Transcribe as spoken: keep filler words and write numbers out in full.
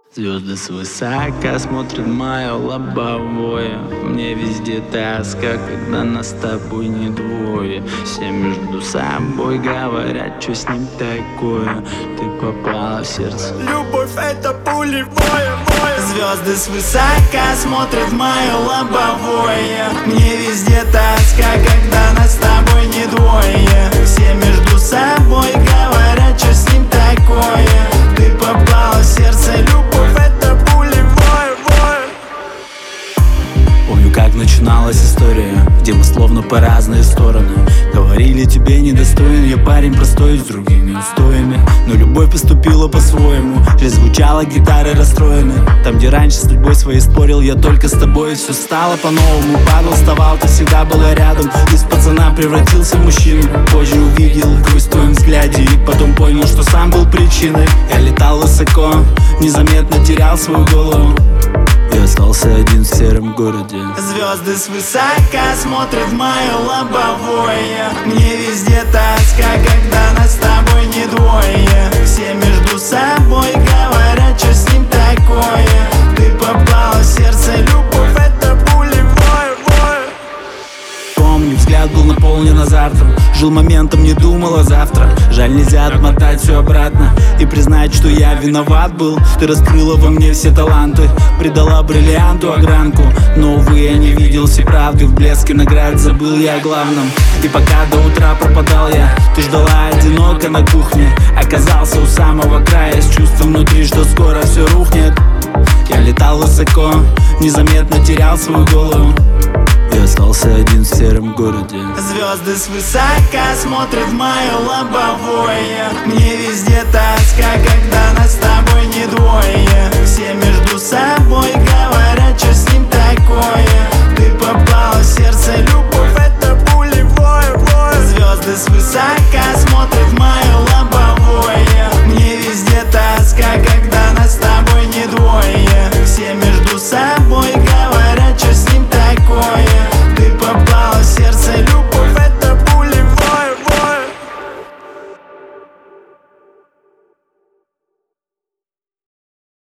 Звезды свысока смотрят в мое лобовое. Мне везде тоска, когда нас с тобой не двое. Все между собой говорят, что с ним такое. Ты попала в сердце. Любовь — это пули в мое, мое. Звезды свысока смотрят в мое лобовое. Мне везде тоска, когда нас с тобой не двое. Все между собой говорят, что с ним такое. Ты попала в сердце. Любовь — это пули в мое, мое. Помню, как начиналась история, где мы словно по разные стороны. Говорили, тебе недостоин, я парень простой, с другими устоями. Но любовь поступила по-своему, здесь звучала гитара расстроены. Там, где раньше с судьбой своей спорил, я только с тобой. Все стало по-новому, падал, вставал, ты всегда была рядом. Из пацана превратился в мужчину. Позже увидел грусть в твоем взгляде и потом понял, что сам был причиной. Я летал высоко, незаметно терял свою голову. Я остался один в сером городе. Звезды свысока смотрят в мое лобовое. Мне везде тоска, когда нас с тобой не двое. Все между собой говорят, что с ним такое. Ты попала в сердце. Любовь — это пули в мое, мое. Помню, взгляд был наполнен азартом. Жил моментом, не думал о завтра. Жаль, нельзя отмотать все обратно и признать, что я виноват был. Ты раскрыла во мне все таланты, придала бриллианту огранку. Но, увы, я не видел всей правды. В блеске наград забыл я о главном. И пока до утра пропадал я, ты ждала одиноко на кухне. Оказался у самого края с чувством внутри, что скоро все рухнет. Я летал высоко, незаметно терял свою голову. Я остался один в сером городе. Звезды свысока смотрят в мое лобовое. Мне везде тоска, когда нас с тобой не двое.